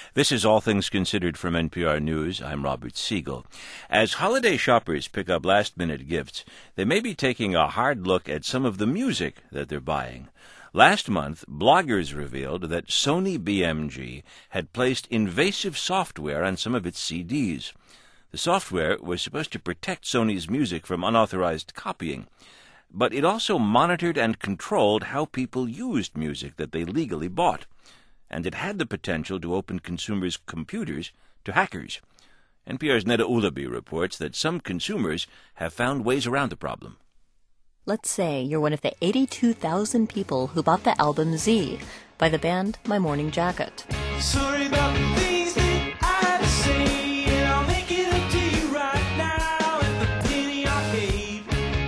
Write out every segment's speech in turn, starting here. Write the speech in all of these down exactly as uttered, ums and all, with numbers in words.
This is All Things Considered from N P R News. I'm Robert Siegel. As holiday shoppers pick up last-minute gifts, they may be taking a hard look at some of the music that they're buying. Last month, bloggers revealed that Sony B M G had placed invasive software on some of its C Ds. The software was supposed to protect Sony's music from unauthorized copying, but it also monitored and controlled how people used music that they legally bought. And it had the potential to open consumers' computers to hackers. N P R's Neda Ulaby reports that some consumers have found ways around the problem. Let's say you're one of the eighty-two thousand people who bought the album Z by the band My Morning Jacket. Sorry about the things that I had to say, and I'll make it up to you right now at the penny arcade.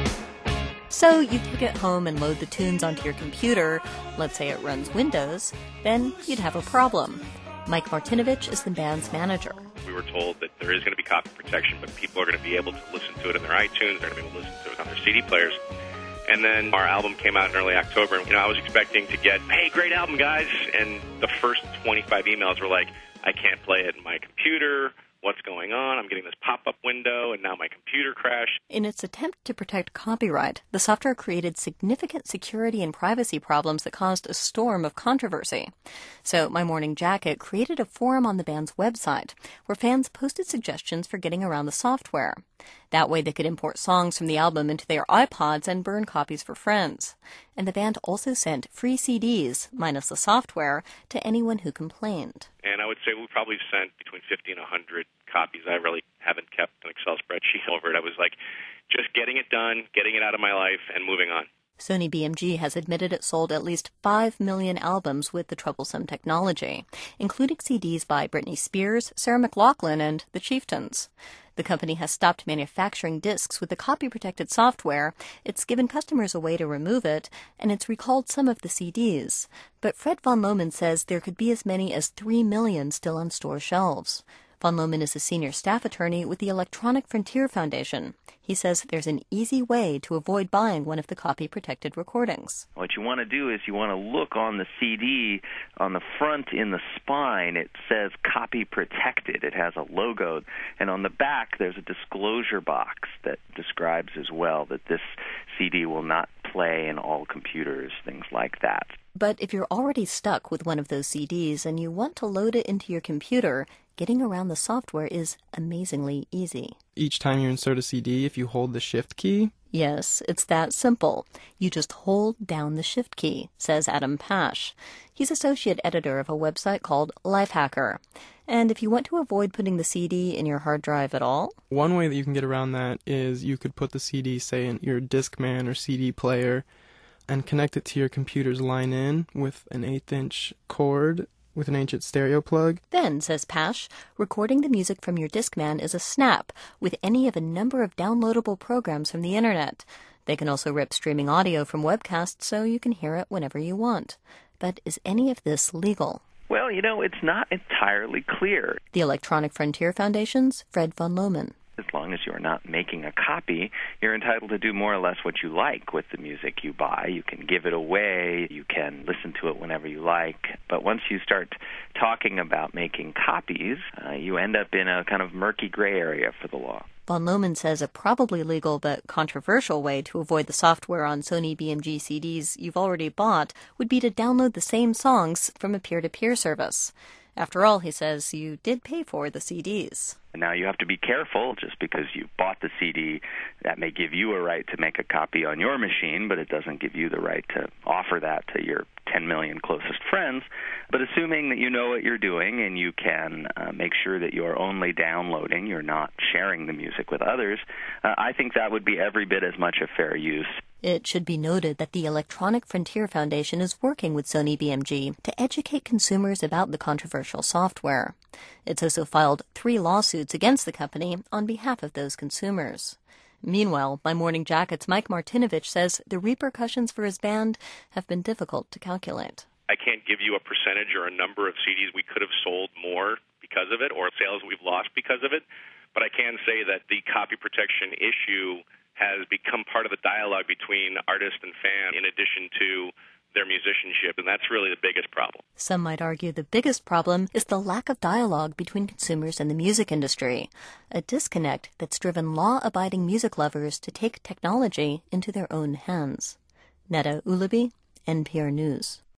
So you take it home and load the tunes onto your computer. Let's say it runs Windows. Then you'd have a problem. Mike Martinovich is the band's manager. We were told that there is going to be copy protection, but people are going to be able to listen to it in their iTunes. They're going to be able to listen to it on their C D players. And then our album came out in early October. And, you know, I was expecting to get, hey, great album, guys. And the first twenty-five emails were like, I can't play it in my computer. What's going on? I'm getting this pop-up window, and now my computer crashed. In its attempt to protect copyright, the software created significant security and privacy problems that caused a storm of controversy. So My Morning Jacket created a forum on the band's website where fans posted suggestions for getting around the software. That way they could import songs from the album into their iPods and burn copies for friends. And the band also sent free C Ds, minus the software, to anyone who complained. And I would say we probably sent between fifty and one hundred copies. I really haven't kept an Excel spreadsheet over it. I was like, just getting it done, getting it out of my life, and moving on. Sony B M G has admitted it sold at least five million albums with the troublesome technology, including C Ds by Britney Spears, Sarah McLachlan, and the Chieftains. The company has stopped manufacturing discs with the copy-protected software. It's given customers a way to remove it, and it's recalled some of the C Ds. But Fred von Lohman says there could be as many as three million still on store shelves. Von Lohman is a senior staff attorney with the Electronic Frontier Foundation. He says there's an easy way to avoid buying one of the copy-protected recordings. What you want to do is you want to look on the C D, on the front in the spine, it says copy protected. It has a logo. And on the back, there's a disclosure box that describes as well that this C D will not play in all computers, things like that. But if you're already stuck with one of those C Ds and you want to load it into your computer, getting around the software is amazingly easy. Each time you insert a C D, if you hold the Shift key? Yes, it's that simple. You just hold down the Shift key, says Adam Pash. He's associate editor of a website called Lifehacker. And if you want to avoid putting the C D in your hard drive at all? One way that you can get around that is you could put the C D, say, in your Discman or C D player and connect it to your computer's line-in with an eighth inch cord with an ancient stereo plug. Then, says Pash, recording the music from your Discman is a snap with any of a number of downloadable programs from the internet. They can also rip streaming audio from webcasts so you can hear it whenever you want. But is any of this legal? Well, you know, it's not entirely clear. The Electronic Frontier Foundation's Fred von Lohman. As long as you're not making a copy, you're entitled to do more or less what you like with the music you buy. You can give it away, you can listen to it whenever you like, but once you start talking about making copies, uh, you end up in a kind of murky gray area for the law. Von Lohman says a probably legal but controversial way to avoid the software on Sony B M G C Ds you've already bought would be to download the same songs from a peer-to-peer service. After all, he says, you did pay for the C Ds. And now you have to be careful. Just because you bought the C D, that may give you a right to make a copy on your machine, but it doesn't give you the right to offer that to your ten million closest friends. But assuming that you know what you're doing and you can uh, make sure that you're only downloading, you're not sharing the music with others, uh, I think that would be every bit as much a fair use. It should be noted that the Electronic Frontier Foundation is working with Sony B M G to educate consumers about the controversial software. It's also filed three lawsuits against the company on behalf of those consumers. Meanwhile, My Morning Jacket's Mike Martinovich says the repercussions for his band have been difficult to calculate. I can't give you a percentage or a number of C Ds we could have sold more because of it or sales we've lost because of it, but I can say that the copy protection issue has become part of the dialogue between artist and fan, in addition to their musicianship, and that's really the biggest problem. Some might argue the biggest problem is the lack of dialogue between consumers and the music industry, a disconnect that's driven law-abiding music lovers to take technology into their own hands. Neda Ulabi, N P R News.